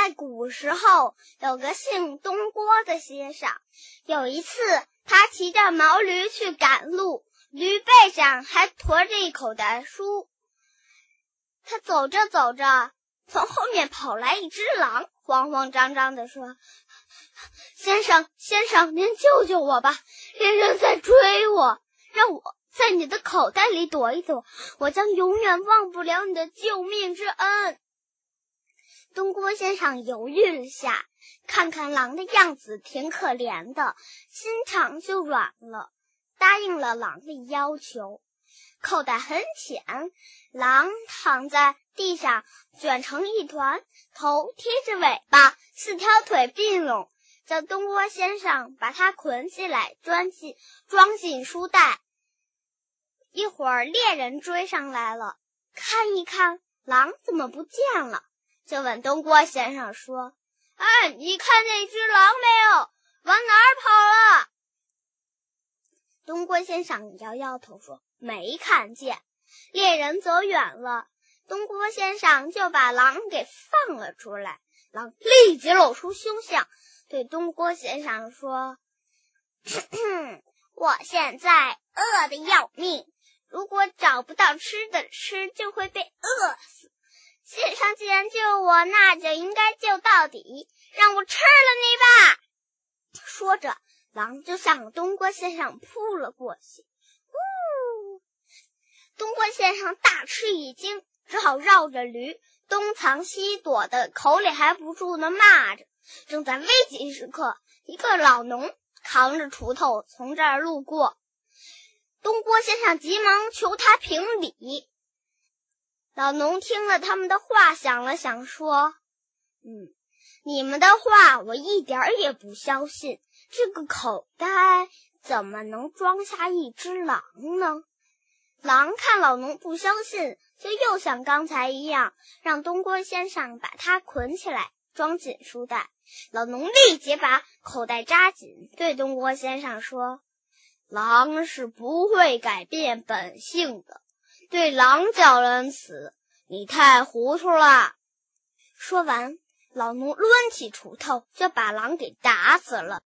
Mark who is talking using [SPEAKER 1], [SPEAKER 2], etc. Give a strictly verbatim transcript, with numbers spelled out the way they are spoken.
[SPEAKER 1] 在古时候，有个姓东郭的先生，有一次他骑着毛驴去赶路，驴背上还驮着一口袋书。他走着走着，从后面跑来一只狼，慌慌张张地说：先生先生，您救救我吧，猎人在追我，让我在你的口袋里躲一躲，我将永远忘不了你的救命之恩。东郭先生犹豫了下，看看狼的样子挺可怜的，心肠就软了，答应了狼的要求。口袋很浅，狼躺在地上卷成一团，头贴着尾巴，四条腿并拢，叫东郭先生把它捆起来，装进装进书袋。一会儿猎人追上来了，看一看狼怎么不见了，就问东郭先生说：哎，你看那只狼没有？往哪儿跑了？东郭先生摇摇头说：没看见。猎人走远了，东郭先生就把狼给放了出来。狼立即露出凶相，对东郭先生说：我现在饿得要命，如果找不到吃的吃，就会被饿死。先生既然救我，那就应该救到底，让我吃了你吧。说着，狼就向东郭先生扑了过去。呜！东郭先生大吃一惊，只好绕着驴东藏西躲的，口里还不住地骂着。正在危急时刻，一个老农扛着锄头从这儿路过，东郭先生急忙求他评理。老农听了他们的话，想了想说：嗯，你们的话我一点儿也不相信，这个口袋怎么能装下一只狼呢？狼看老农不相信，就又像刚才一样，让东郭先生把它捆起来，装进书袋。老农立即把口袋扎紧，对东郭先生说：狼是不会改变本性的，对狼叫恩慈，你太糊涂了。说完，老农抡起锄头就把狼给打死了。